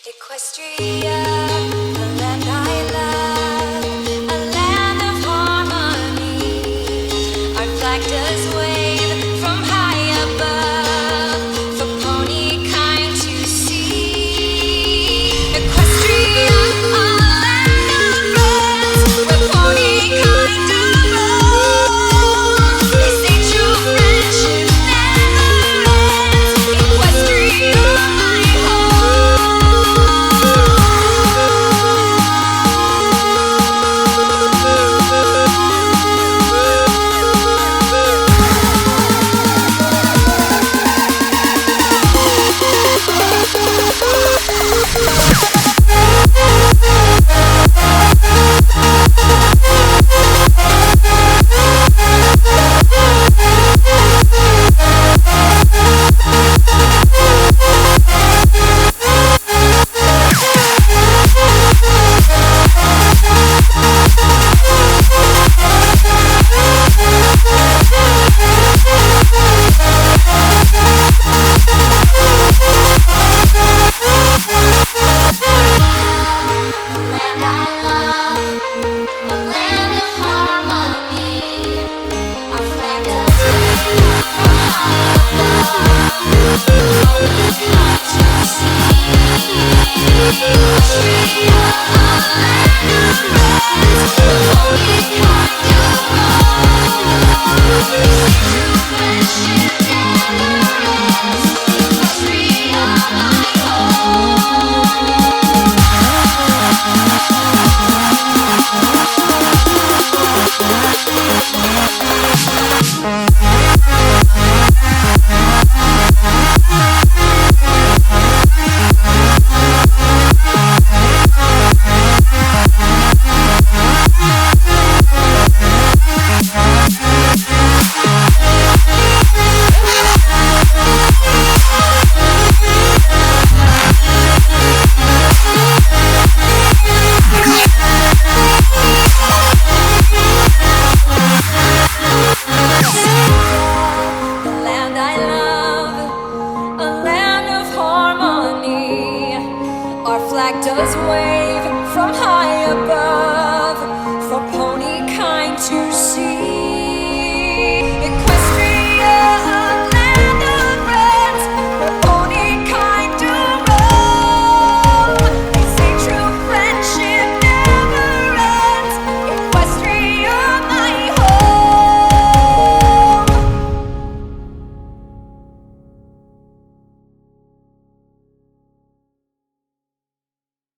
Equestria, the land I love, a land of harmony. Our flag does wave from high above for pony kind to see. Equestria, a land of friends, where pony kind do roam. They say true friendship never ends. Equestria, my flag does wave from high above for pony kind to see.